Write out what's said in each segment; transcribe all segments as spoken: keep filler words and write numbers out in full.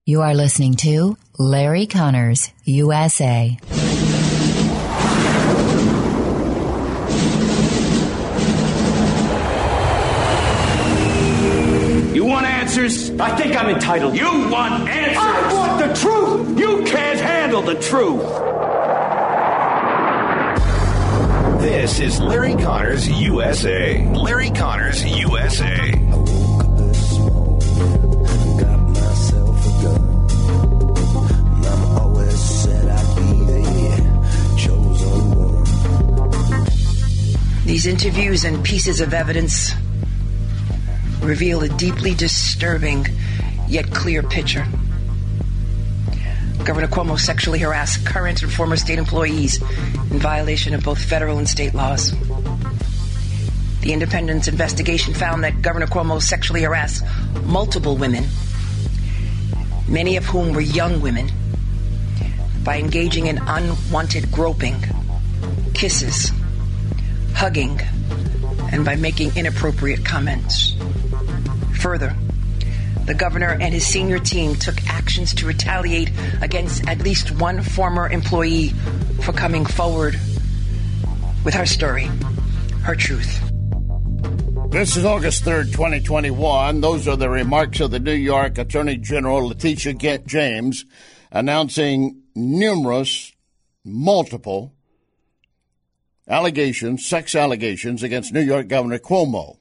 You are listening to Larry Connors, U S A. You want answers? I think I'm entitled. You want answers? I want the truth! You can't handle the truth! This is Larry Connors, U S A. Larry Connors, U S A. These interviews and pieces of evidence reveal a deeply disturbing yet clear picture. Governor Cuomo sexually harassed current and former state employees in violation of both federal and state laws. The Independence investigation found that Governor Cuomo sexually harassed multiple women, many of whom were young women, by engaging in unwanted groping, kisses, hugging, and by making inappropriate comments. Further, the governor and his senior team took actions to retaliate against at least one former employee for coming forward with her story, her truth. This is August third, twenty twenty-one. Those are the remarks of the New York Attorney General Letitia James announcing numerous, multiple allegations, sex allegations against New York Governor Cuomo.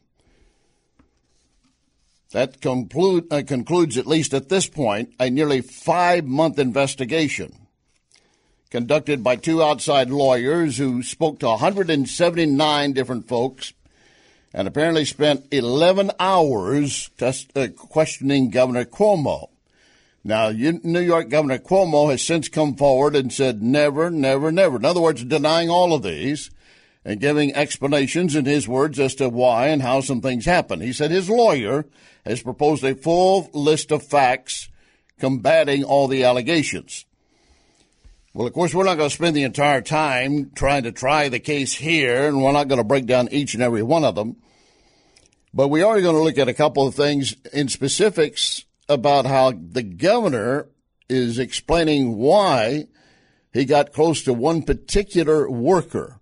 That conclude, uh, concludes, at least at this point, a nearly five-month investigation conducted by two outside lawyers who spoke to one hundred seventy-nine different folks and apparently spent eleven hours test, uh, questioning Governor Cuomo. Now, you, New York Governor Cuomo has since come forward and said never, never, never. In other words, denying all of these and giving explanations in his words as to why and how some things happen. He said his lawyer has proposed a full list of facts combating all the allegations. Well, of course, we're not going to spend the entire time trying to try the case here, and we're not going to break down each and every one of them. But we are going to look at a couple of things in specifics about how the governor is explaining why he got close to one particular worker,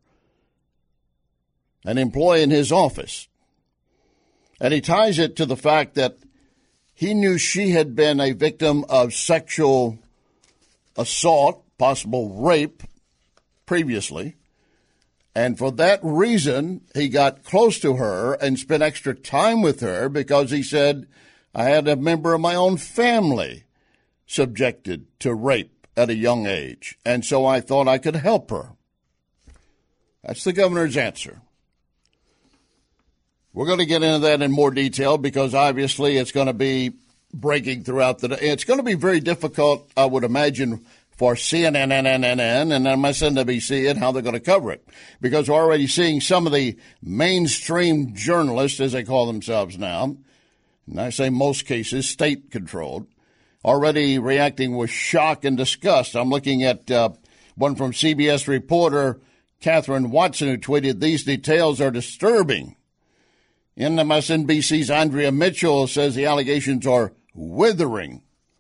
an employee in his office. And he ties it to the fact that he knew she had been a victim of sexual assault, possible rape, previously. And for that reason, he got close to her and spent extra time with her because he said, I had a member of my own family subjected to rape at a young age, and so I thought I could help her. That's the governor's answer. We're going to get into that in more detail because obviously it's going to be breaking throughout the day. It's going to be very difficult, I would imagine, for C N N and M S N B C and how they're going to cover it, because we're already seeing some of the mainstream journalists, as they call themselves now, and I say most cases state-controlled, already reacting with shock and disgust. I'm looking at uh, one from C B S reporter Catherine Watson, who tweeted, "These details are disturbing." M S N B C's Andrea Mitchell says the allegations are withering.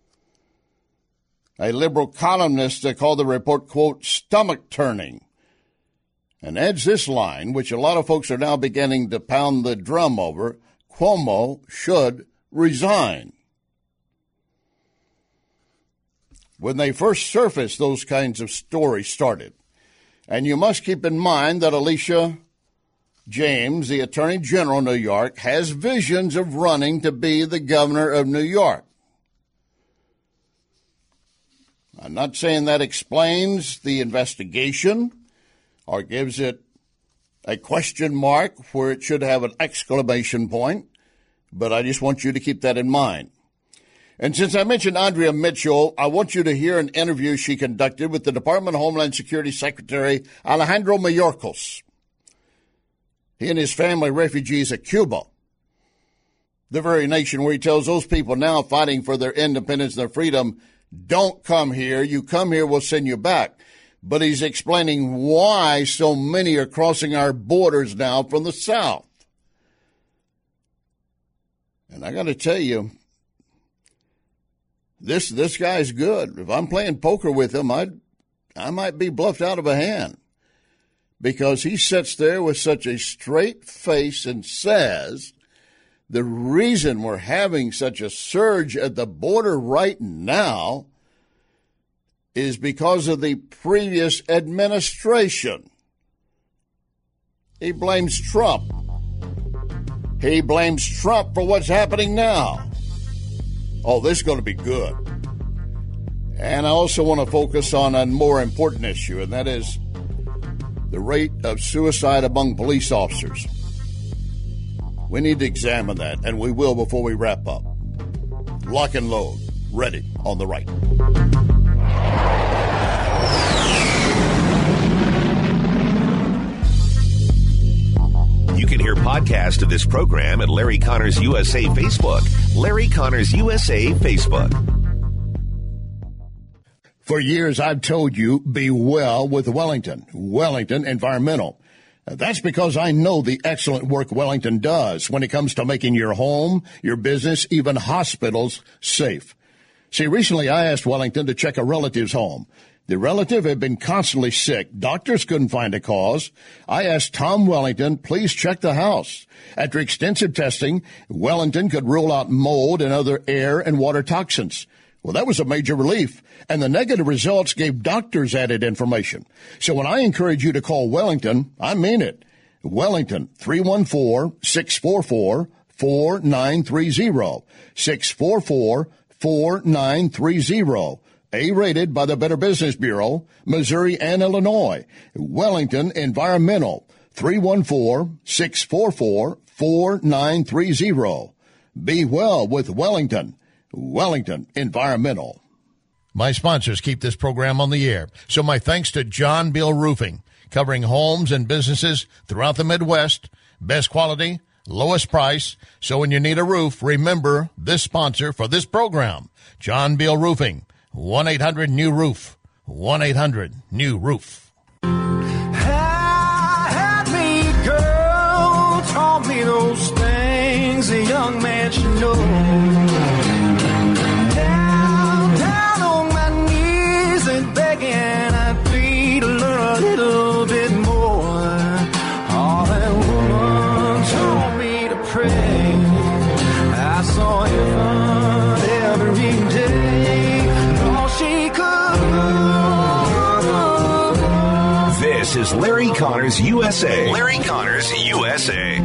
A liberal columnist called the report, quote, stomach-turning, and adds this line, which a lot of folks are now beginning to pound the drum over: Cuomo should resign. When they first surfaced, those kinds of stories started. And you must keep in mind that Letitia James, the Attorney General of New York, has visions of running to be the governor of New York. I'm not saying that explains the investigation or gives it a question mark where it should have an exclamation point, but I just want you to keep that in mind. And since I mentioned Andrea Mitchell, I want you to hear an interview she conducted with the Department of Homeland Security Secretary Alejandro Mayorkas. He and his family refugees at Cuba, the very nation where he tells those people now fighting for their independence and their freedom, don't come here. You come here, we'll send you back. But he's explaining why so many are crossing our borders now from the south. And I got to tell you, this this guy's good. If I'm playing poker with him, I I might be bluffed out of a hand, because he sits there with such a straight face and says the reason we're having such a surge at the border right now is because of the previous administration. He blames Trump. He blames Trump for what's happening now. Oh, this is going to be good. And I also want to focus on a more important issue, and that is the rate of suicide among police officers. We need to examine that, and we will before we wrap up. Lock and load. Ready on the right. You can hear podcasts of this program at Larry Connors U S A Facebook. Larry Connors U S A Facebook. For years, I've told you, be well with Wellington. Wellington Environmental. That's because I know the excellent work Wellington does when it comes to making your home, your business, even hospitals safe. See, recently I asked Wellington to check a relative's home. The relative had been constantly sick. Doctors couldn't find a cause. I asked Tom Wellington, please check the house. After extensive testing, Wellington could rule out mold and other air and water toxins. Well, that was a major relief, and the negative results gave doctors added information. So when I encourage you to call Wellington, I mean it. Wellington, three one four, six four four, four nine three zero, six four four, four nine three zero. A-rated by the Better Business Bureau, Missouri and Illinois. Wellington Environmental, three one four, six four four, four nine three zero. Be well with Wellington. Wellington Environmental. My sponsors keep this program on the air, so my thanks to John Beal Roofing, covering homes and businesses throughout the Midwest. Best quality, lowest price. So when you need a roof, remember this sponsor for this program, John Beal Roofing. one eight hundred new roof. one eight hundred new roof. I had me a girl, taught me those things a young man should know. Down, down on my knees and begging I'd plead a little, little bit more. Oh, that woman taught me to pray. I saw heaven every day. She could. This is Larry Connors U S A. Larry Connors U S A.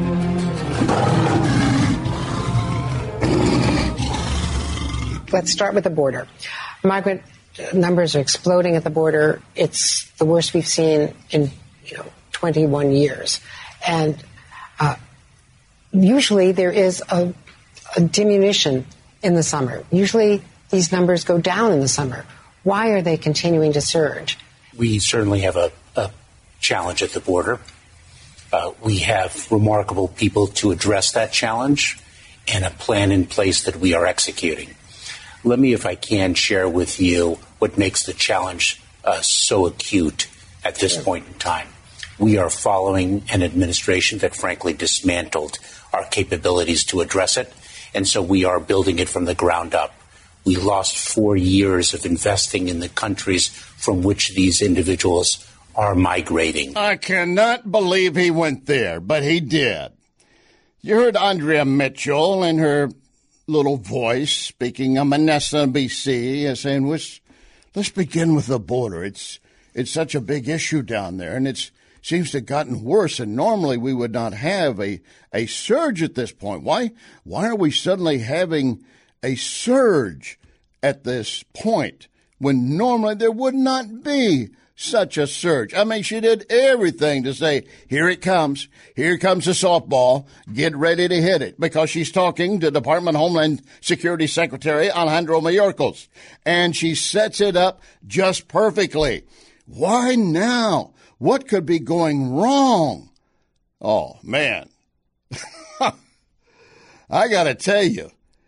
Let's start with the border. Migrant numbers are exploding at the border. It's the worst we've seen in, you know, twenty-one years. And uh, usually there is a, a diminution in the summer. Usually these numbers go down in the summer. Why are they continuing to surge? We certainly have a, a challenge at the border. Uh, we have remarkable people to address that challenge and a plan in place that we are executing. Let me, if I can, share with you what makes the challenge uh, so acute at this sure. point in time. We are following an administration that frankly dismantled our capabilities to address it, and so we are building it from the ground up. We lost four years of investing in the countries from which these individuals are migrating. I cannot believe he went there, but he did. You heard Andrea Mitchell in her little voice speaking on Manassas, B C, saying, let's, let's begin with the border. It's it's such a big issue down there, and it seems to have gotten worse, and normally we would not have a, a surge at this point. Why, why are we suddenly having a surge at this point when normally there would not be such a surge? I mean, she did everything to say, here it comes. Here comes the softball. Get ready to hit it. Because she's talking to Department of Homeland Security Secretary Alejandro Mayorkas. And she sets it up just perfectly. Why now? What could be going wrong? Oh, man. I got to tell you,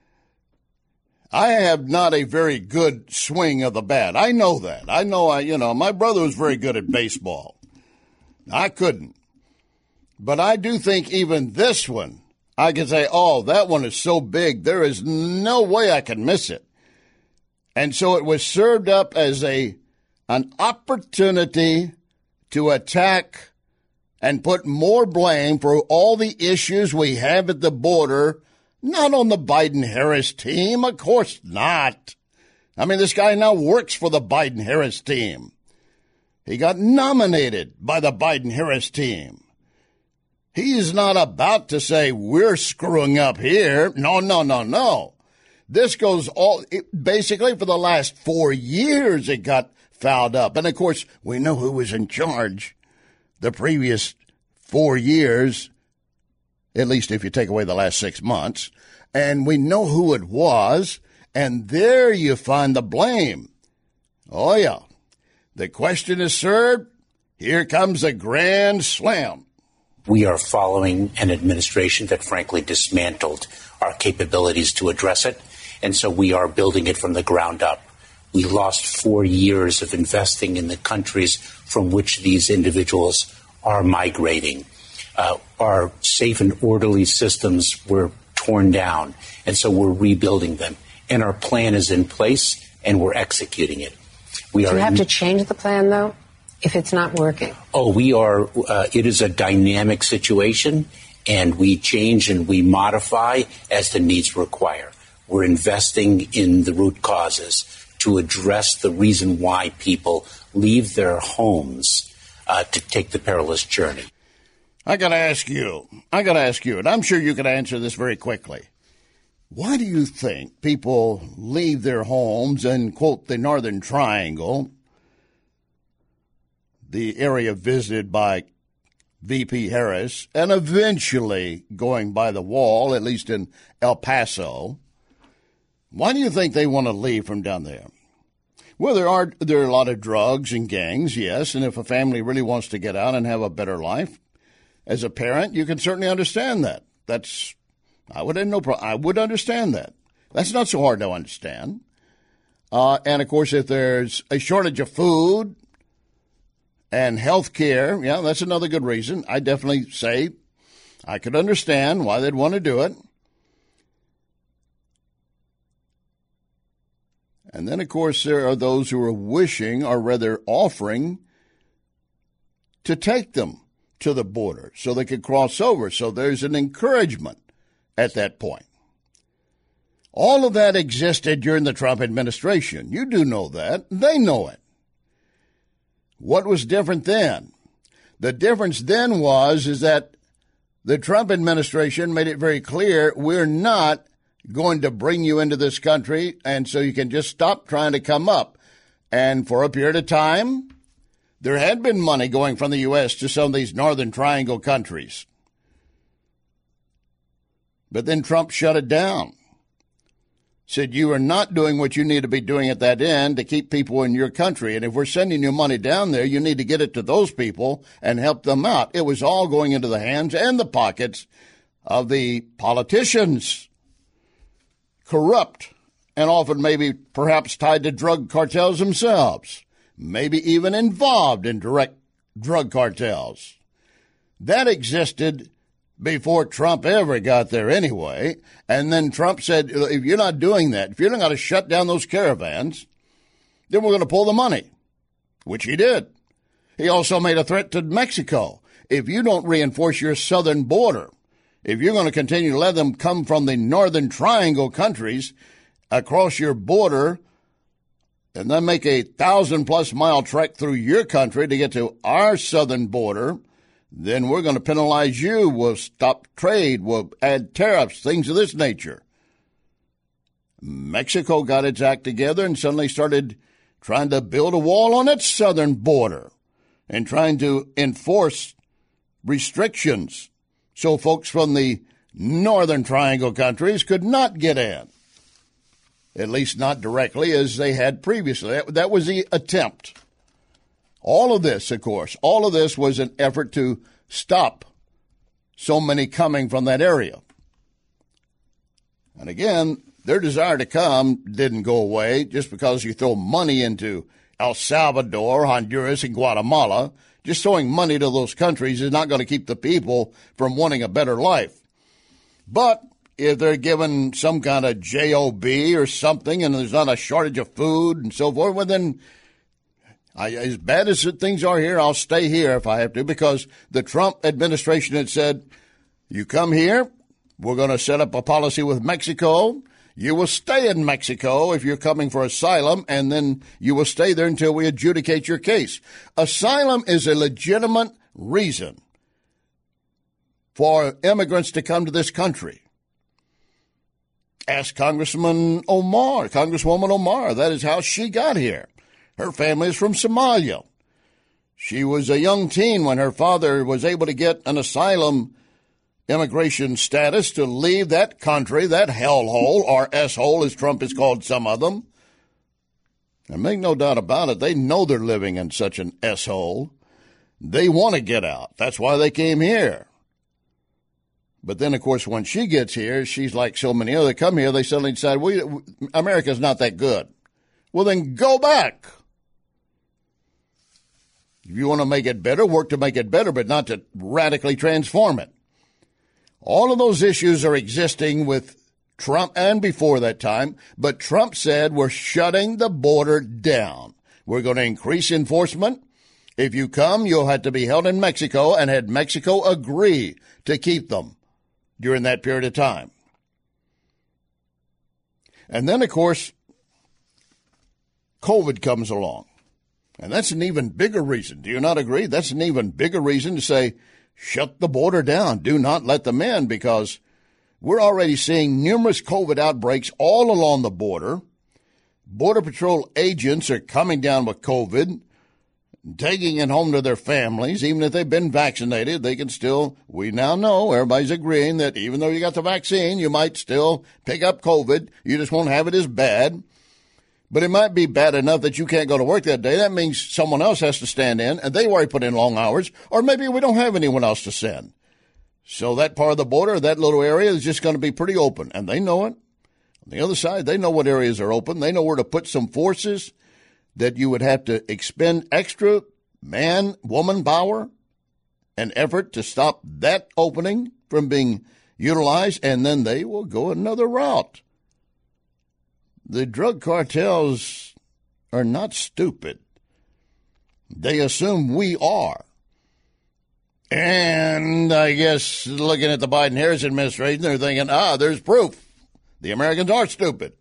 I have not a very good swing of the bat. I know that. I know, I, you know, my brother was very good at baseball. I couldn't. But I do think even this one, I can say, oh, that one is so big, there is no way I can miss it. And so it was served up as a an opportunity to attack and put more blame for all the issues we have at the border, not on the Biden-Harris team. Of course not. I mean, this guy now works for the Biden-Harris team. He got nominated by the Biden-Harris team. He is not about to say, we're screwing up here. No, no, no, no. This goes all, it, basically for the last four years it got fouled up. And, of course, we know who was in charge the previous four years, at least if you take away the last six months. And we know who it was. And there you find the blame. Oh, yeah. The question is served. Here comes a grand slam. We are following an administration that frankly dismantled our capabilities to address it. And so we are building it from the ground up. We lost four years of investing in the countries from which these individuals are migrating. Uh, our safe and orderly systems were torn down. And so we're rebuilding them. And our plan is in place and we're executing it. We Do are you have in- to change the plan, though, if it's not working? Oh, we are. Uh, it is a dynamic situation, and we change and we modify as the needs require. We're investing in the root causes to address the reason why people leave their homes uh, to take the perilous journey. I got to ask you, I got to ask you, and I'm sure you can answer this very quickly. Why do you think people leave their homes and, quote, the Northern Triangle, the area visited by V P Harris, and eventually going by the wall, at least in El Paso? Why do you think they want to leave from down there? Well, there are there are a lot of drugs and gangs, yes, and if a family really wants to get out and have a better life, as a parent, you can certainly understand that. That's I would have no problem. I would understand that. That's not so hard to understand. Uh, and of course, if there's a shortage of food and health care, yeah, that's another good reason. I definitely say I could understand why they'd want to do it. And then, of course, there are those who are wishing, or rather offering, to take them to the border so they could cross over. So there's an encouragement at that point. All of that existed during the Trump administration. You do know that. They know it. What was different then? The difference then was is that the Trump administration made it very clear we're not going to bring you into this country, and so you can just stop trying to come up. And for a period of time, there had been money going from the U S to some of these Northern Triangle countries. But then Trump shut it down. Said you are not doing what you need to be doing at that end to keep people in your country. And if we're sending you money down there, you need to get it to those people and help them out. It was all going into the hands and the pockets of the politicians, corrupt, and often maybe perhaps tied to drug cartels themselves, maybe even involved in direct drug cartels. That existed before Trump ever got there anyway. And then Trump said, if you're not doing that, if you're not going to shut down those caravans, then we're going to pull the money, which he did. He also made a threat to Mexico. If you don't reinforce your southern border, if you're going to continue to let them come from the Northern Triangle countries across your border and then make a thousand-plus mile trek through your country to get to our southern border, then we're going to penalize you. We'll stop trade. We'll add tariffs, things of this nature. Mexico got its act together and suddenly started trying to build a wall on its southern border and trying to enforce restrictions so folks from the Northern Triangle countries could not get in, at least not directly as they had previously. That, that was the attempt. All of this, of course, all of this was an effort to stop so many coming from that area. And again, their desire to come didn't go away just because you throw money into El Salvador, Honduras, and Guatemala. Just throwing money to those countries is not going to keep the people from wanting a better life. But if they're given some kind of job or something and there's not a shortage of food and so forth, well, then I, as bad as things are here, I'll stay here if I have to, because the Trump administration had said, you come here, we're going to set up a policy with Mexico. You will stay in Mexico if you're coming for asylum, and then you will stay there until we adjudicate your case. Asylum is a legitimate reason for immigrants to come to this country. Ask Congressman Omar, Congresswoman Omar. That is how she got here. Her family is from Somalia. She was a young teen when her father was able to get an asylum immigration status to leave that country, that hellhole, or S-hole, as Trump has called some of them. And make no doubt about it, they know they're living in such an S-hole. They want to get out. That's why they came here. But then, of course, when she gets here, she's like so many others come here, they suddenly decide, we, America's not that good. Well, then go back. If you want to make it better, work to make it better, but not to radically transform it. All of those issues are existing with Trump and before that time, but Trump said we're shutting the border down. We're going to increase enforcement. If you come, you'll have to be held in Mexico, and had Mexico agree to keep them during that period of time. And then, of course, COVID comes along. And that's an even bigger reason. Do you not agree? That's an even bigger reason to say, shut the border down. Do not let them in, because we're already seeing numerous COVID outbreaks all along the border. Border Patrol agents are coming down with COVID, taking it home to their families. Even if they've been vaccinated, they can still, we now know, everybody's agreeing that even though you got the vaccine, you might still pick up COVID. You just won't have it as bad. But it might be bad enough that you can't go to work that day. That means someone else has to stand in, and they've already put in long hours, or maybe we don't have anyone else to send. So that part of the border, that little area, is just going to be pretty open, and they know it. On the other side, they know what areas are open. They know where to put some forces that you would have to expend extra man, woman power and effort to stop that opening from being utilized, and then they will go another route. The drug cartels are not stupid. They assume we are. And I guess looking at the Biden-Harris administration, they're thinking, ah, there's proof. The Americans are stupid.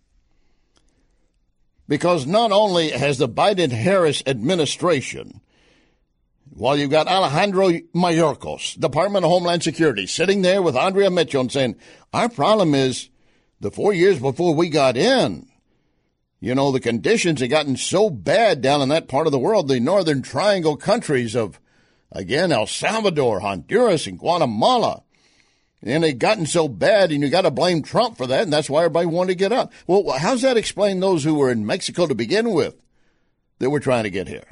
Because not only has the Biden-Harris administration, while you've got Alejandro Mayorkas, Department of Homeland Security, sitting there with Andrea Mitchell and saying, our problem is the four years before we got in, you know, the conditions had gotten so bad down in that part of the world, the Northern Triangle countries of, again, El Salvador, Honduras, and Guatemala. And they'd gotten so bad, and you got to blame Trump for that, and that's why everybody wanted to get out. Well, how's that explain those who were in Mexico to begin with that were trying to get here?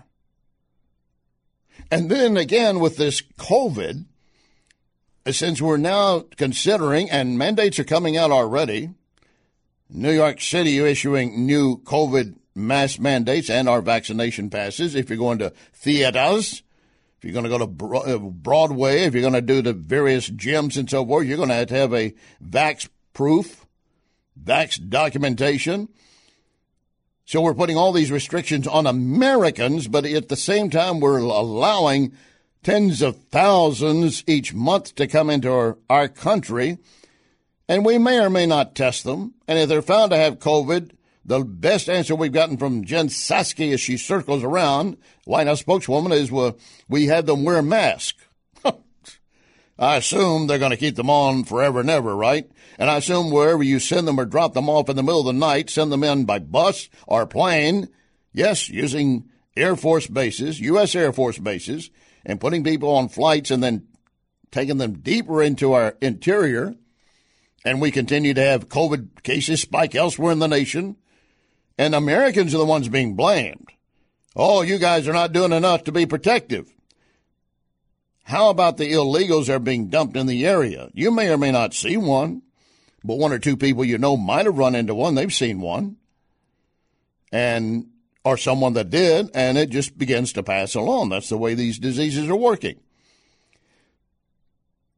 And then, again, with this COVID, since we're now considering, and mandates are coming out already, New York City issuing new COVID mask mandates and our vaccination passes. If you're going to theaters, if you're going to go to Broadway, if you're going to do the various gyms and so forth, you're going to have to have a vax proof, vax documentation. So we're putting all these restrictions on Americans, but at the same time, we're allowing tens of thousands each month to come into our, our country, and we may or may not test them. And if they're found to have COVID, the best answer we've gotten from Jen Psaki as she circles around, White House spokeswoman, is well, we have them wear masks. I assume they're going to keep them on forever and ever, right? And I assume wherever you send them or drop them off in the middle of the night, send them in by bus or plane, yes, using Air Force bases, U S Air Force bases, and putting people on flights and then taking them deeper into our interior, and we continue to have COVID cases spike elsewhere in the nation, and Americans are the ones being blamed. Oh, you guys are not doing enough to be protective. How about the illegals that are being dumped in the area? You may or may not see one, but one or two people you know might have run into one. They've seen one, and or someone that did, and it just begins to pass along. That's the way these diseases are working.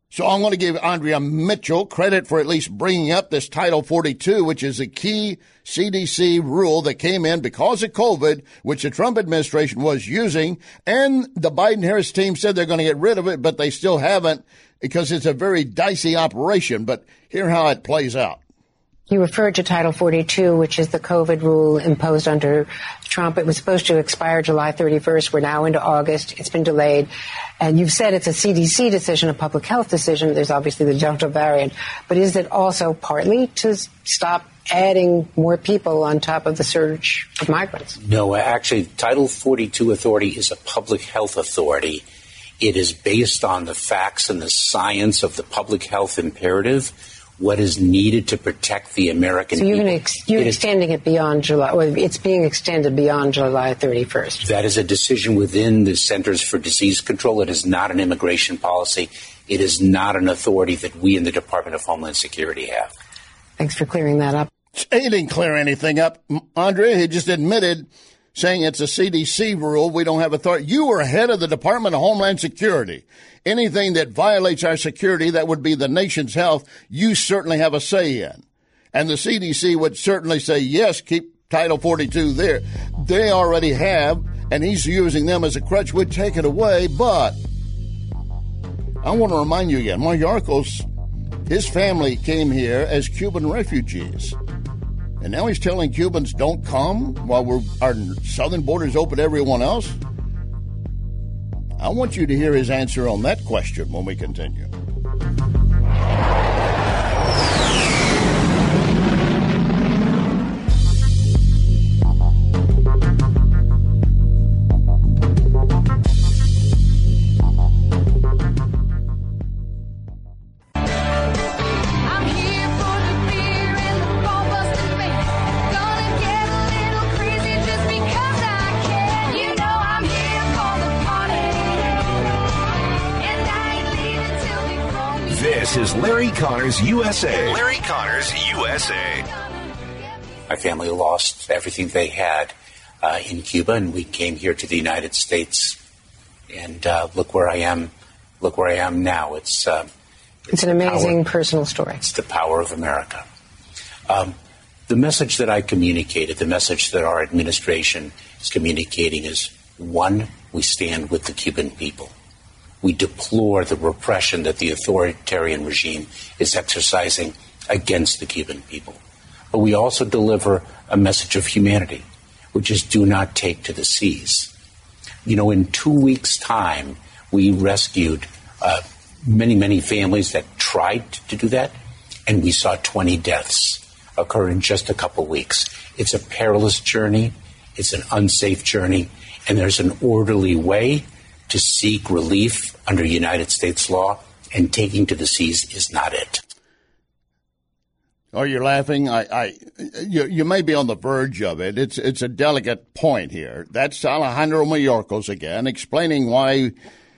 So I'm going to give Andrea Mitchell credit for at least bringing up this Title forty-two, which is a key C D C rule that came in because of COVID, which the Trump administration was using. And the Biden-Harris team said they're going to get rid of it, but they still haven't because it's a very dicey operation. But hear how it plays out. You referred to Title forty-two, which is the COVID rule imposed under Trump. It was supposed to expire July thirty-first. We're now into August. It's been delayed. And you've said it's a C D C decision, a public health decision. There's obviously the Delta variant. But is it also partly to stop adding more people on top of the surge of migrants? No, actually, Title forty-two authority is a public health authority. It is based on the facts and the science of the public health imperative, what is needed to protect the American so you're people. Ex- you're it extending is, it beyond July, or it's being extended beyond July thirty-first. That is a decision within the Centers for Disease Control. It is not an immigration policy. It is not an authority that we in the Department of Homeland Security have. Thanks for clearing that up. He didn't clear anything up, Andrea. He just admitted, saying it's a C D C rule. We don't have authority. You were head of the Department of Homeland Security. Anything that violates our security, that would be the nation's health, you certainly have a say in. And the C D C would certainly say, yes, keep Title forty-two there. They already have, and he's using them as a crutch. Would take it away, but I want to remind you again, Mayorkas, his family came here as Cuban refugees. And now he's telling Cubans don't come while we're, our southern border's open to everyone else? I want you to hear his answer on that question when we continue. This is Larry Connors U S A. Larry Connors U S A. My family lost everything they had uh, in Cuba, and we came here to the United States. And uh, look where I am. Look where I am now. It's uh, it's, it's an amazing power, personal story. It's the power of America. Um, the message that I communicated, the message that our administration is communicating is, one, we stand with the Cuban people. We deplore the repression that the authoritarian regime is exercising against the Cuban people. But we also deliver a message of humanity, which is do not take to the seas. You know, in two weeks' time, we rescued uh, many, many families that tried to do that, and we saw twenty deaths occur in just a couple weeks. It's a perilous journey. It's an unsafe journey, and there's an orderly way to seek relief under United States law, and taking to the seas is not it. Oh, you're laughing? I, I, you, you may be on the verge of it. It's, it's a delicate point here. That's Alejandro Mayorkas again, explaining why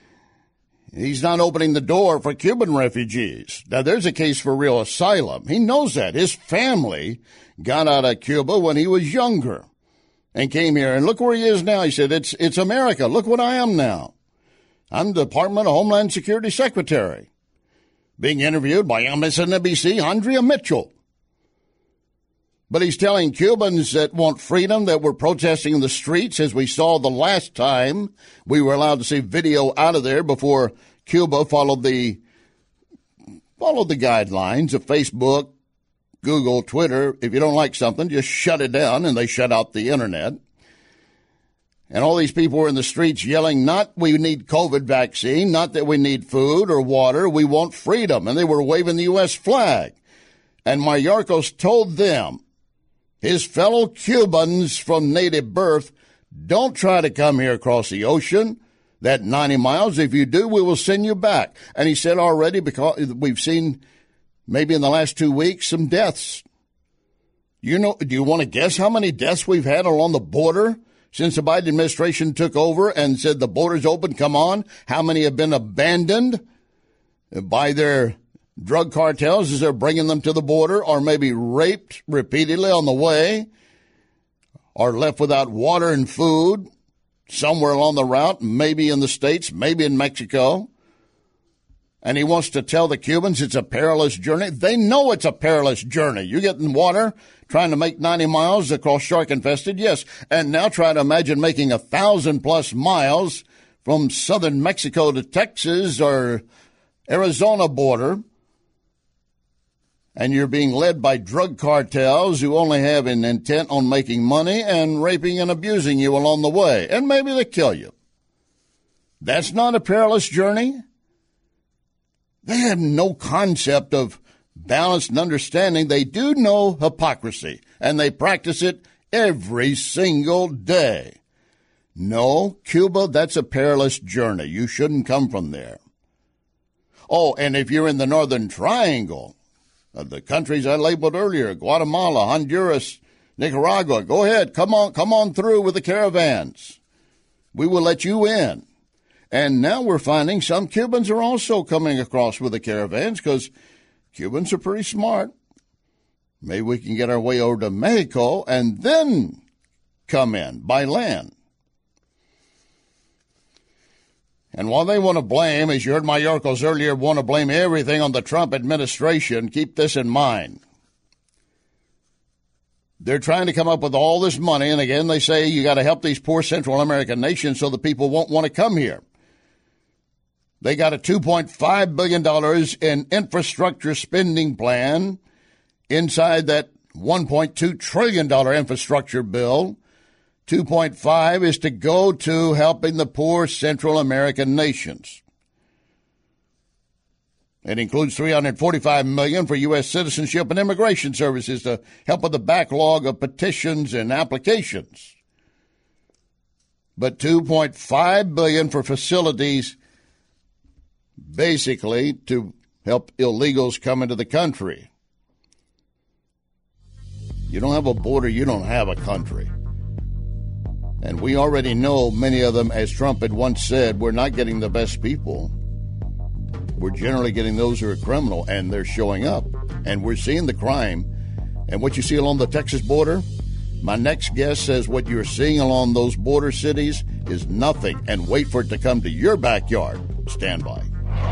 he's not opening the door for Cuban refugees. Now, there's a case for real asylum. He knows that. His family got out of Cuba when he was younger and came here. And look where he is now. He said, it's, it's America. Look what I am now. I'm the Department of Homeland Security Secretary, being interviewed by M S N B C, Andrea Mitchell. But he's telling Cubans that want freedom, that were protesting in the streets, as we saw the last time we were allowed to see video out of there before Cuba followed the followed the guidelines of Facebook, Google, Twitter. If you don't like something, just shut it down, and they shut out the internet. And all these people were in the streets yelling, not we need COVID vaccine, not that we need food or water, we want freedom. And they were waving the U S flag. And Mayorkas told them, his fellow Cubans from native birth, don't try to come here across the ocean, that ninety miles. If you do, we will send you back. And he said already, because we've seen maybe in the last two weeks some deaths. You know, do you want to guess how many deaths we've had along the border since the Biden administration took over and said the border's open, come on? How many have been abandoned by their drug cartels as they're bringing them to the border, or maybe raped repeatedly on the way, or left without water and food somewhere along the route, maybe in the States, maybe in Mexico? And he wants to tell the Cubans it's a perilous journey. They know it's a perilous journey. You get in water, trying to make ninety miles across shark-infested, yes. And now try to imagine making a thousand plus miles from southern Mexico to Texas or Arizona border. And you're being led by drug cartels who only have an intent on making money and raping and abusing you along the way. And maybe they kill you. That's not a perilous journey. They have no concept of balance and understanding. They do know hypocrisy, and they practice it every single day. No, Cuba, that's a perilous journey. You shouldn't come from there. Oh, and if you're in the Northern Triangle, uh, the countries I labeled earlier, Guatemala, Honduras, Nicaragua, go ahead, come on, come on through with the caravans. We will let you in. And now we're finding some Cubans are also coming across with the caravans because Cubans are pretty smart. Maybe we can get our way over to Mexico and then come in by land. And while they want to blame, as you heard my oracles earlier, want to blame everything on the Trump administration, keep this in mind. They're trying to come up with all this money, and again, they say you got to help these poor Central American nations so the people won't want to come here. They got a two point five billion dollars in infrastructure spending plan inside that one point two trillion dollars infrastructure bill. two point five is to go to helping the poor Central American nations. It includes three hundred forty-five million dollars for U S citizenship and immigration services to help with the backlog of petitions and applications. But two point five billion dollars for facilities basically to help illegals come into the country. You don't have a border, you don't have a country. And we already know many of them, as Trump had once said, we're not getting the best people. We're generally getting those who are criminal, and they're showing up. And we're seeing the crime. And what you see along the Texas border, my next guest says what you're seeing along those border cities is nothing. And wait for it to come to your backyard. Stand by.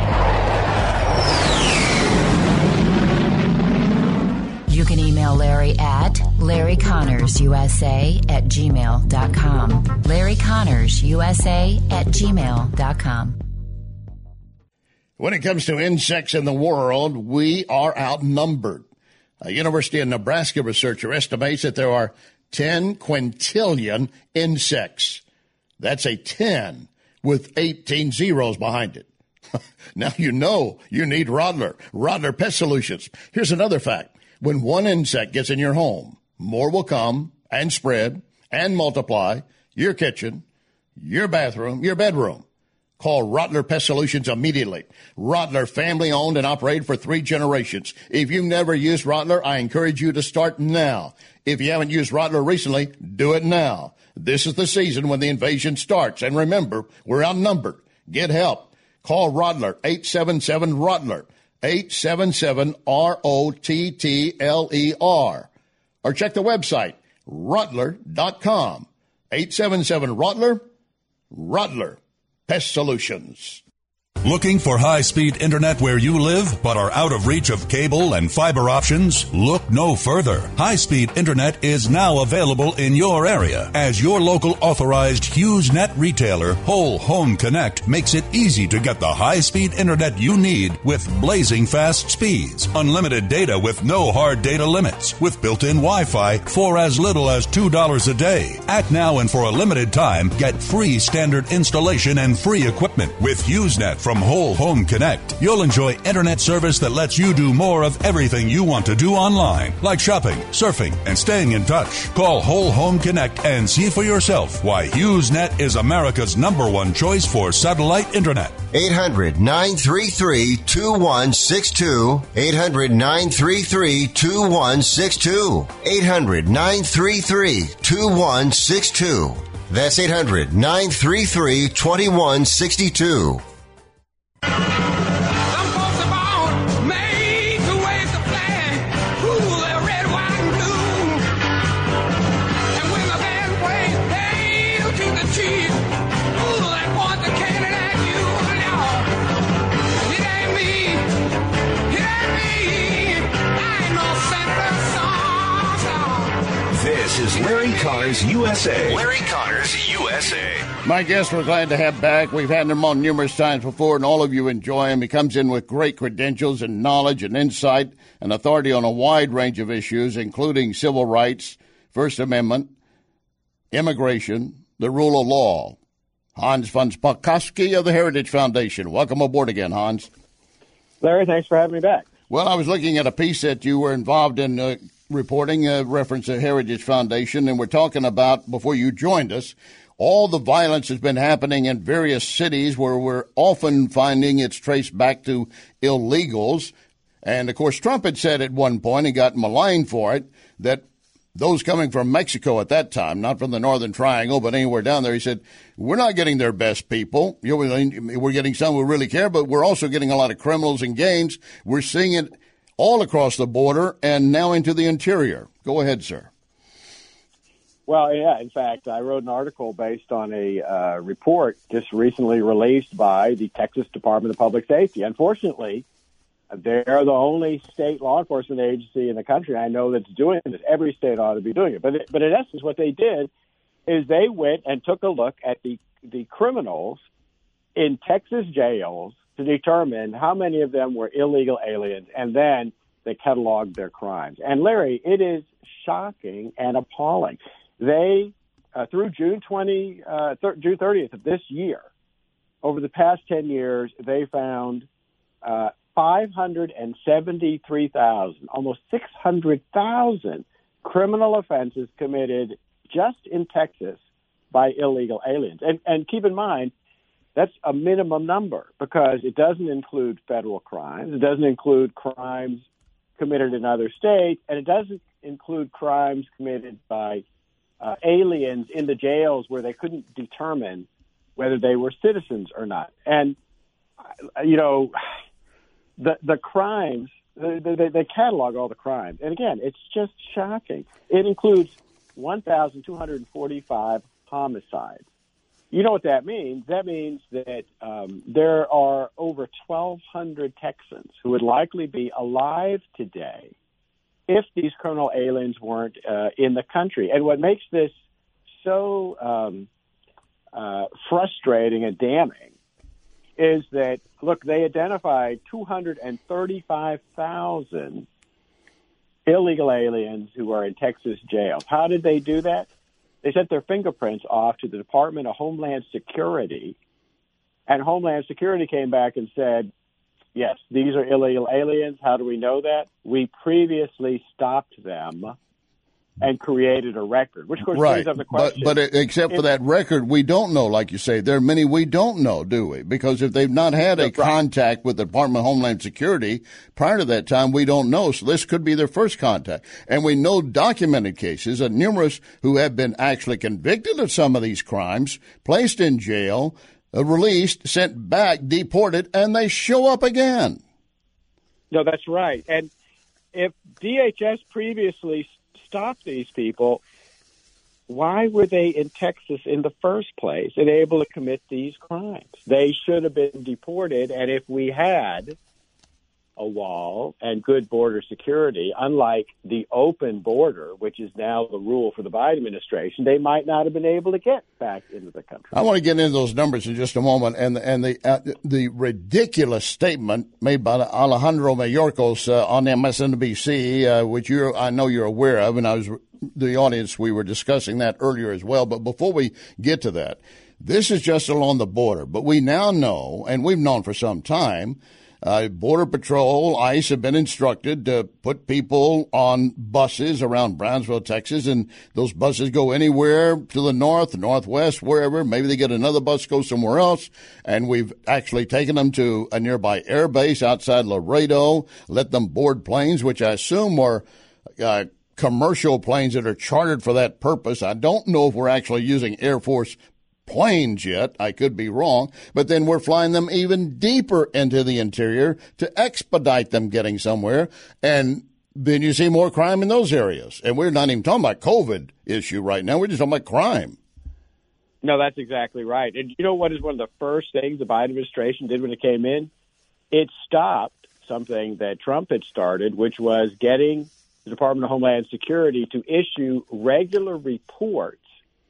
You can email Larry at Larry Connors U S A at gmail dot com. Larry Connors U S A at gmail dot com. When it comes to insects in the world, we are outnumbered. A University of Nebraska researcher estimates that there are ten quintillion insects. That's a ten with eighteen zeros behind it. Now you know you need Rottler. Rottler Pest Solutions. Here's another fact. When one insect gets in your home, more will come and spread and multiply your kitchen, your bathroom, your bedroom. Call Rottler Pest Solutions immediately. Rottler, family-owned and operated for three generations. If you've never used Rottler, I encourage you to start now. If you haven't used Rottler recently, do it now. This is the season when the invasion starts. And remember, we're outnumbered. Get help. Call Rottler, eight seven seven, Rottler, eight seven seven, R O T T L E R. Or check the website, rottler dot com. eight seven seven, Rottler, Rottler Pest Solutions. Looking for high-speed internet where you live but are out of reach of cable and fiber options? Look no further. High-speed internet is now available in your area as your local authorized HughesNet retailer, Whole Home Connect, makes it easy to get the high-speed internet you need with blazing fast speeds, unlimited data with no hard data limits, with built-in Wi-Fi for as little as two dollars a day. Act now and for a limited time, get free standard installation and free equipment with HughesNet from Whole Home Connect. You'll enjoy internet service that lets you do more of everything you want to do online, like shopping, surfing, and staying in touch. Call Whole Home Connect and see for yourself why HughesNet is America's number one choice for satellite internet. eight hundred, nine three three, two one six two. eight hundred, nine three three, two one six two. eight hundred, nine three three, two one six two. That's eight hundred, nine three three, two one six two. It ain't me Connors, U S A. Larry Connors, U S A. My guests we're glad to have back. We've had him on numerous times before, and all of you enjoy him. He comes in with great credentials and knowledge and insight and authority on a wide range of issues, including civil rights, First Amendment, immigration, the rule of law. Hans von Spakovsky of the Heritage Foundation. Welcome aboard again, Hans. Larry, thanks for having me back. Well, I was looking at a piece that you were involved in uh, reporting, a reference to Heritage Foundation, and we're talking about, before you joined us, all the violence has been happening in various cities where we're often finding it's traced back to illegals. And, of course, Trump had said at one point, and got maligned for it, that those coming from Mexico at that time, not from the Northern Triangle, but anywhere down there, he said, we're not getting their best people. You know, we're getting some who really care, but we're also getting a lot of criminals and gangs. We're seeing it all across the border and now into the interior. Go ahead, sir. Well, yeah, in fact, I wrote an article based on a uh, report just recently released by the Texas Department of Public Safety. Unfortunately, they're the only state law enforcement agency in the country I know that's doing this. Every state ought to be doing it. But, it, but in essence, what they did is they went and took a look at the, the criminals in Texas jails to determine how many of them were illegal aliens, and then they cataloged their crimes. And, Larry, it is shocking and appalling. They, uh, through June twentieth, uh, th- June thirtieth of this year, over the past ten years, they found uh, five hundred seventy-three thousand, almost six hundred thousand criminal offenses committed just in Texas by illegal aliens. And, and keep in mind, that's a minimum number because it doesn't include federal crimes. It doesn't include crimes committed in other states, and it doesn't include crimes committed by uh, aliens in the jails where they couldn't determine whether they were citizens or not. And, you know, the the crimes, they, they, they catalog all the crimes. And, again, it's just shocking. It includes one thousand two hundred forty-five homicides. You know what that means? That means that um, there are over twelve hundred Texans who would likely be alive today if these criminal aliens weren't uh, in the country. And what makes this so um, uh, frustrating and damning is that, look, they identified two hundred thirty-five thousand illegal aliens who are in Texas jails. How did they do that? They sent their fingerprints off to the Department of Homeland Security, and Homeland Security came back and said, yes, these are illegal aliens. How do we know that? We previously stopped them and created a record, which, of course, right. brings up the question. But, but except for if, that record, we don't know, like you say. There are many we don't know, do we? Because if they've not had a right. contact with the Department of Homeland Security prior to that time, we don't know. So this could be their first contact. And we know documented cases of numerous who have been actually convicted of some of these crimes, placed in jail, uh, released, sent back, deported, and they show up again. No, that's right. And if D H S previously stop these people, why were they in Texas in the first place and able to commit these crimes? They should have been deported, and if we had a wall and good border security, unlike the open border, which is now the rule for the Biden administration, they might not have been able to get back into the country. I want to get into those numbers in just a moment, and and the uh, the ridiculous statement made by Alejandro Mayorkas uh, on M S N B C, uh, which you I know you're aware of, and I was the audience we were discussing that earlier as well. But before we get to that, this is just along the border, but we now know, and we've known for some time. Uh, Border Patrol, ICE have been instructed to put people on buses around Brownsville, Texas, and those buses go anywhere to the north, northwest, wherever. Maybe they get another bus, go somewhere else. And we've actually taken them to a nearby air base outside Laredo, let them board planes, which I assume are uh, commercial planes that are chartered for that purpose. I don't know if we're actually using Air Force planes yet. I could be wrong, but then we're flying them even deeper into the interior to expedite them getting somewhere. And then you see more crime in those areas. And we're not even talking about COVID issue right now. We're just talking about crime. No, that's exactly right. And you know what is one of the first things the Biden administration did when it came in? It stopped something that Trump had started, which was getting the Department of Homeland Security to issue regular reports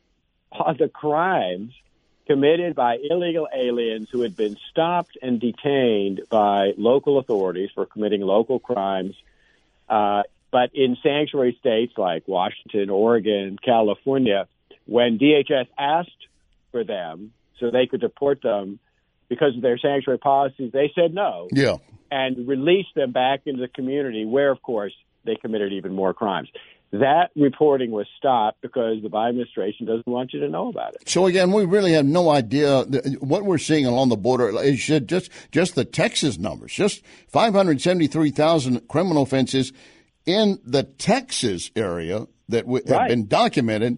on the crimes committed by illegal aliens who had been stopped and detained by local authorities for committing local crimes. Uh, but in sanctuary states like Washington, Oregon, California, when D H S asked for them so they could deport them because of their sanctuary policies, they said no. Yeah. And released them back into the community where, of course, they committed even more crimes. That reporting was stopped because the Biden administration doesn't want you to know about it. So, again, we really have no idea what we're seeing along the border. Is just, just the Texas numbers, just five hundred seventy-three thousand criminal offenses in the Texas area that w- have Right. been documented.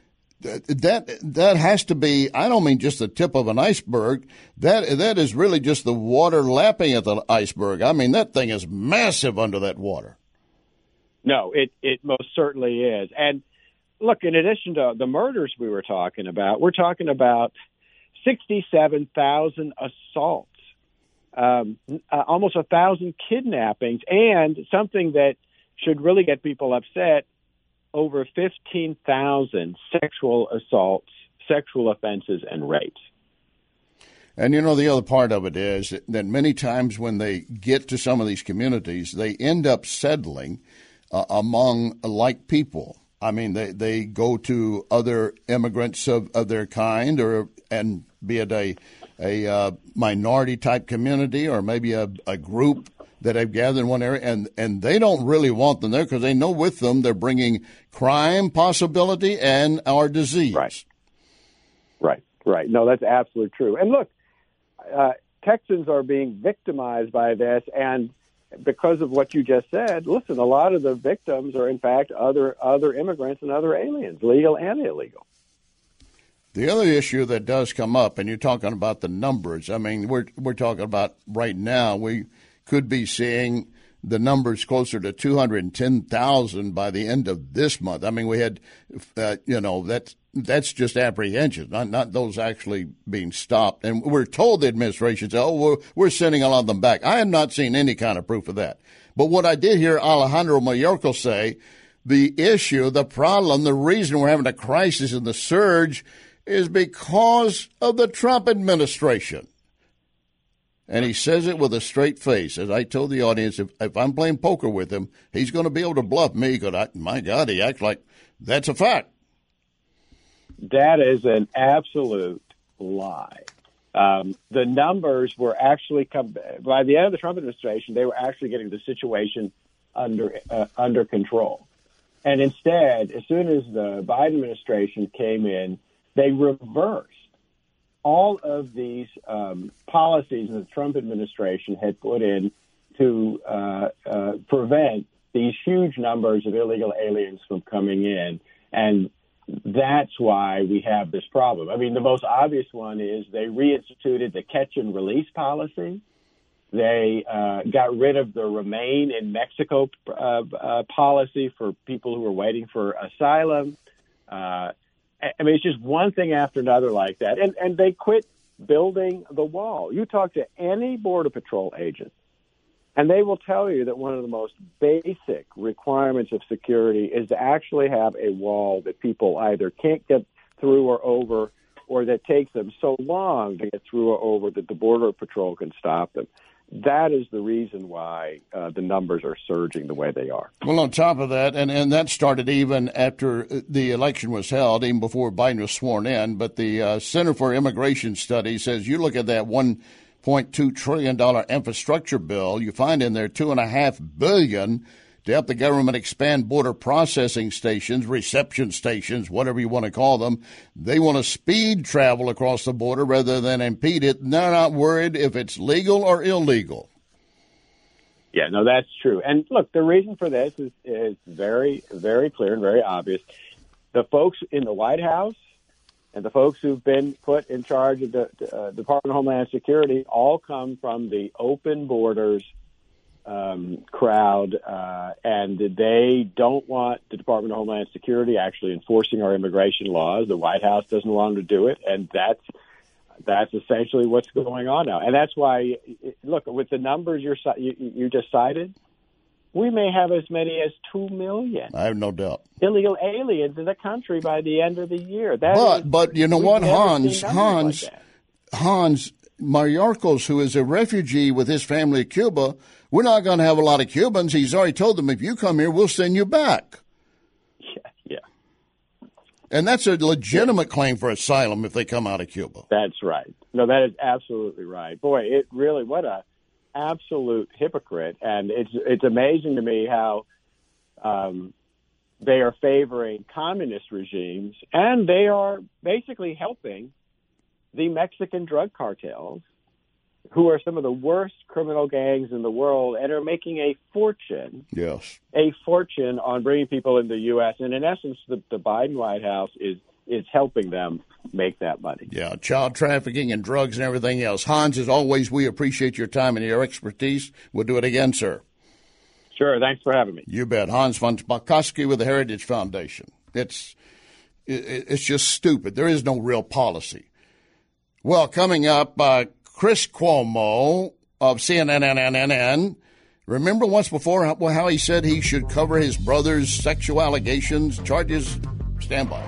That that has to be, I don't mean just the tip of an iceberg. That That is really just the water lapping at the iceberg. I mean, that thing is massive under that water. No, it, it most certainly is. And look, in addition to the murders we were talking about, we're talking about sixty-seven thousand assaults, um, uh, almost one thousand kidnappings, and something that should really get people upset, over fifteen thousand sexual assaults, sexual offenses, and rapes. And, you know, the other part of it is that many times when they get to some of these communities, they end up settling uh, among like people. I mean, they, they go to other immigrants of, of their kind, or and be it a, a uh, minority-type community or maybe a, a group that have gathered in one area, and, and they don't really want them there because they know with them they're bringing crime possibility and our disease. Right. Right, right. No, that's absolutely true. And look, uh, Texans are being victimized by this, and because of what you just said, listen, a lot of the victims are, in fact, other other immigrants and other aliens, legal and illegal. The other issue that does come up, and you're talking about the numbers, I mean, we're we're talking about right now, we could be seeing the numbers closer to two hundred ten thousand by the end of this month. I mean, we had, uh, you know, that's, that's just apprehensions, not not those actually being stopped. And we're told the administration says, oh, we're, we're sending a lot of them back. I have not seen any kind of proof of that. But what I did hear Alejandro Mayorkas say, the issue, the problem, the reason we're having a crisis in the surge is because of the Trump administration. And he says it with a straight face. As I told the audience, if, if I'm playing poker with him, he's going to be able to bluff me because, my God, he acts like that's a fact. That is an absolute lie. Um, the numbers were actually, come, by the end of the Trump administration, they were actually getting the situation under uh, under control. And instead, as soon as the Biden administration came in, they reversed all of these um, policies that the Trump administration had put in to uh, uh, prevent these huge numbers of illegal aliens from coming in. And that's why we have this problem. I mean, the most obvious one is they reinstituted the catch and release policy. They uh, got rid of the remain in Mexico uh, uh, policy for people who were waiting for asylum. Uh, I mean, it's just one thing after another like that. And, and they quit building the wall. You talk to any Border Patrol agent, and they will tell you that one of the most basic requirements of security is to actually have a wall that people either can't get through or over, or that takes them so long to get through or over that the Border Patrol can stop them. That is the reason why uh, the numbers are surging the way they are. Well, on top of that, and, and that started even after the election was held, even before Biden was sworn in, but the uh, Center for Immigration Studies says you look at that one point two trillion dollars infrastructure bill, you find in there two point five billion dollars to help the government expand border processing stations, reception stations, whatever you want to call them. They want to speed travel across the border rather than impede it. They're not worried if it's legal or illegal. Yeah, no, that's true. And look, the reason for this is, is very, very clear and very obvious. The folks in the White House and the folks who've been put in charge of the uh, Department of Homeland Security all come from the open borders Um, crowd, uh, and they don't want the Department of Homeland Security actually enforcing our immigration laws. The White House doesn't want them to do it, and that's that's essentially what's going on now. And that's why, look, with the numbers you're, you, you just cited, we may have as many as two million. I have no doubt. Illegal aliens in the country by the end of the year. That but is, but you know we've what, never Hans, seen numbers Hans, like that. Hans Mayorkas, who is a refugee with his family in Cuba, we're not going to have a lot of Cubans. He's already told them, if you come here, we'll send you back. Yeah, yeah. And that's a legitimate yeah. claim for asylum if they come out of Cuba. That's right. No, that is absolutely right. Boy, it really, what a absolute hypocrite. And it's it's amazing to me how um, they are favoring communist regimes, and they are basically helping the Mexican drug cartels, who are some of the worst criminal gangs in the world and are making a fortune, yes, a fortune on bringing people into the U S. And in essence, the, the Biden White House is is helping them make that money. Yeah, child trafficking and drugs and everything else. Hans, as always, we appreciate your time and your expertise. We'll do it again, sir. Sure. Thanks for having me. You bet. Hans von Spakovsky with the Heritage Foundation. It's it, it's just stupid. There is no real policy. Well, coming up, uh, Chris Cuomo of C N N. Remember once before how, how he said he should cover his brother's sexual allegations, charges? Stand by.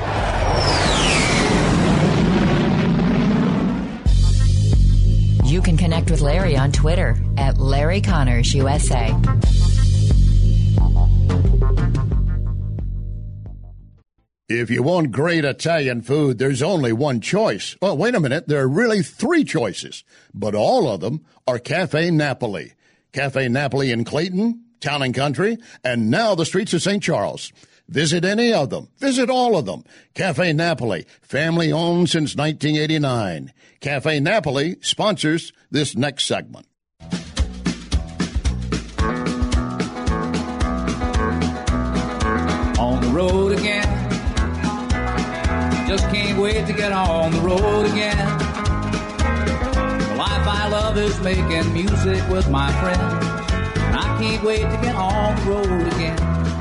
You can connect with Larry on Twitter at Larry Connors U S A. If you want great Italian food, there's only one choice. Oh, wait a minute. There are really three choices, but all of them are Cafe Napoli. Cafe Napoli in Clayton, Town and Country, and now the streets of Saint Charles. Visit any of them. Visit all of them. Cafe Napoli, family owned since nineteen eighty-nine. Cafe Napoli sponsors this next segment. On the road again. Just can't wait to get on the road again. The life I love is making music with my friends. And I can't wait to get on the road again.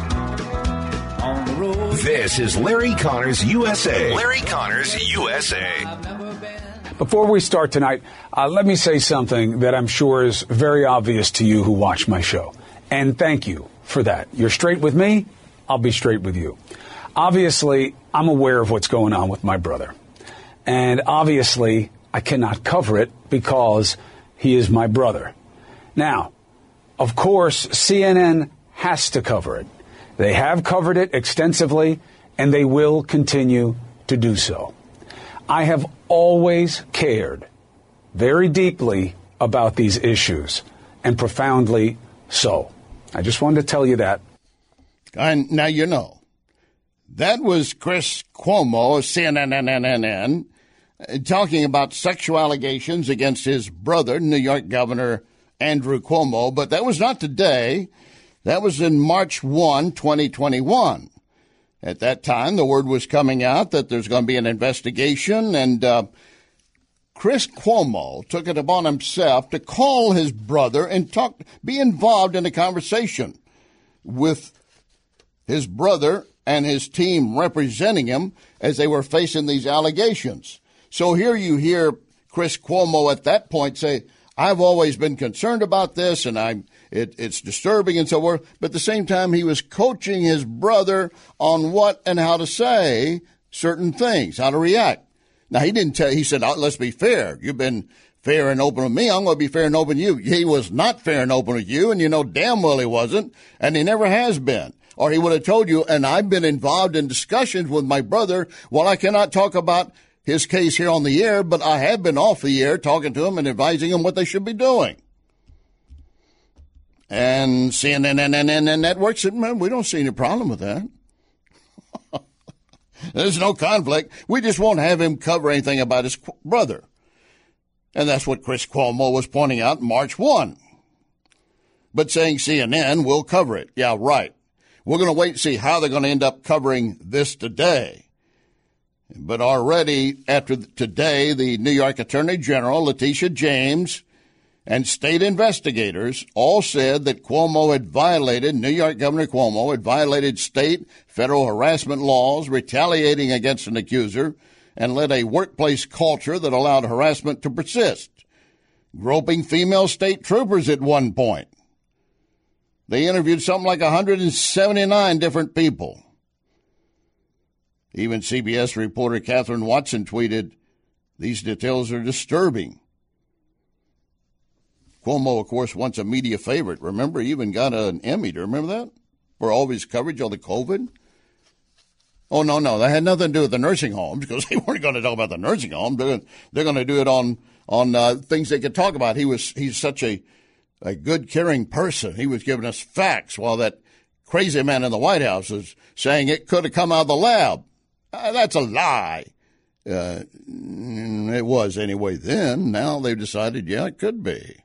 On the road. This is Larry Connors U S A. Larry Connors U S A. Before we start tonight, uh, let me say something that I'm sure is very obvious to you who watch my show. And thank you for that. You're straight with me, I'll be straight with you. Obviously, I'm aware of what's going on with my brother. And obviously, I cannot cover it because he is my brother. Now, of course, C N N has to cover it. They have covered it extensively, and they will continue to do so. I have always cared very deeply about these issues, and profoundly so. I just wanted to tell you that. And now you know. That was Chris Cuomo of C N N talking about sexual allegations against his brother, New York Governor Andrew Cuomo. But that was not today. That was in March first, twenty twenty-one. At that time, the word was coming out that there's going to be an investigation, and uh, Chris Cuomo took it upon himself to call his brother and talk, be involved in a conversation with his brother and his team representing him as they were facing these allegations. So here you hear Chris Cuomo at that point say, I've always been concerned about this, and I'm, it, it's disturbing and so forth. But at the same time, he was coaching his brother on what and how to say certain things, how to react. Now, he didn't tell, he said, oh, let's be fair. You've been fair and open with me. I'm going to be fair and open with you. He was not fair and open with you, and you know damn well he wasn't, and he never has been. Or he would have told you, and I've been involved in discussions with my brother. Well, I cannot talk about his case here on the air, but I have been off the air talking to him and advising him what they should be doing. And C N N Network said, man, we don't see any problem with that. There's no conflict. We just won't have him cover anything about his brother. And that's what Chris Cuomo was pointing out March first. But saying C N N will cover it. Yeah, right. We're going to wait and see how they're going to end up covering this today. But already after today, the New York Attorney General, Letitia James, and state investigators all said that Cuomo had violated, New York Governor Cuomo had violated state federal harassment laws, retaliating against an accuser, and led a workplace culture that allowed harassment to persist, groping female state troopers at one point. They interviewed something like one hundred seventy-nine different people. Even C B S reporter Catherine Watson tweeted, "These details are disturbing." Cuomo, of course, once a media favorite. Remember, he even got an Emmy. Do you remember that? For all of his coverage on the COVID? Oh, no, no. That had nothing to do with the nursing homes, because they weren't going to talk about the nursing home. They're, they're going to do it on on uh, things they could talk about. He was He's such a, a good, caring person. He was giving us facts while that crazy man in the White House is saying it could have come out of the lab. Uh, that's a lie. Uh, it was anyway then. Now they've decided, yeah, it could be.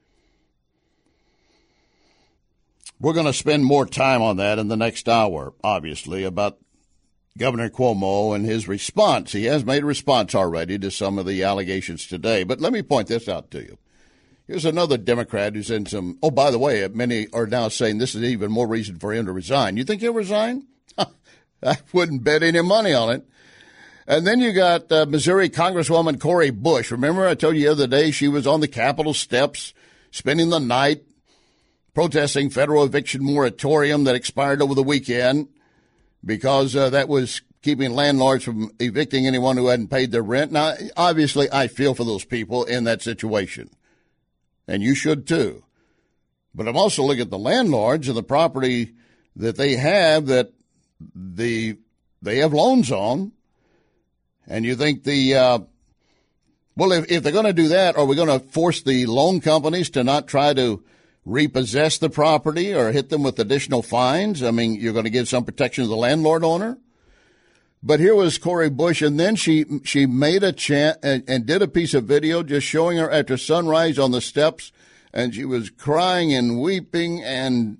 We're going to spend more time on that in the next hour, obviously, about Governor Cuomo and his response. He has made a response already to some of the allegations today. But let me point this out to you. Here's another Democrat who's in some, oh, by the way, many are now saying this is even more reason for him to resign. You think he'll resign? I wouldn't bet any money on it. And then you got uh, Missouri Congresswoman Cori Bush. Remember I told you the other day she was on the Capitol steps spending the night protesting federal eviction moratorium that expired over the weekend because uh, that was keeping landlords from evicting anyone who hadn't paid their rent. Now, obviously, I feel for those people in that situation, and you should too. But I'm also looking at the landlords and the property that they have that the they have loans on, and you think the uh, well, if, if they're going to do that, are we going to force the loan companies to not try to repossess the property or hit them with additional fines? I mean, you're going to give some protection to the landlord owner. But here was Cori Bush, and then she she made a chant and, and did a piece of video just showing her after sunrise on the steps, and she was crying and weeping, and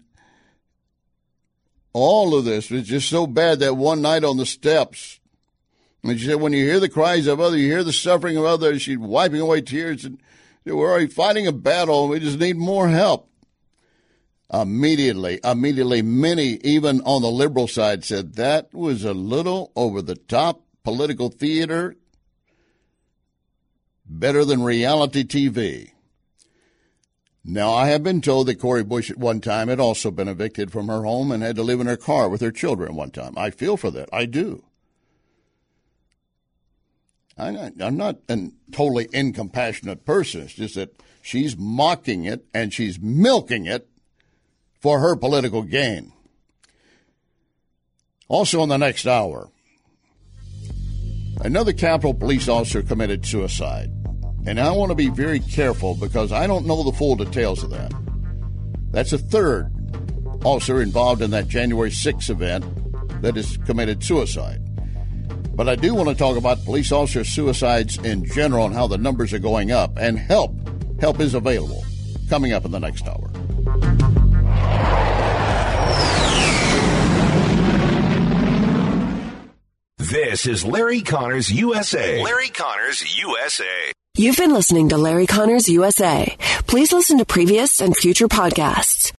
all of this was just so bad that one night on the steps, and she said, when you hear the cries of others, you hear the suffering of others, she's wiping away tears, and we're already fighting a battle, and we just need more help. Immediately, immediately, many, even on the liberal side, said that was a little over-the-top political theater, better than reality T V. Now, I have been told that Cori Bush at one time had also been evicted from her home and had to live in her car with her children one time. I feel for that. I do. I'm not, I'm not a totally incompassionate person. It's just that she's mocking it and she's milking it for her political gain. Also in the next hour, another Capitol Police officer committed suicide. And I want to be very careful because I don't know the full details of that. That's a third officer involved in that January sixth event that has committed suicide. But I do want to talk about police officer suicides in general and how the numbers are going up. And help, help is available. Coming up in the next hour. This is Larry Connors U S A. Larry Connors U S A. You've been listening to Larry Connors U S A. Please listen to previous and future podcasts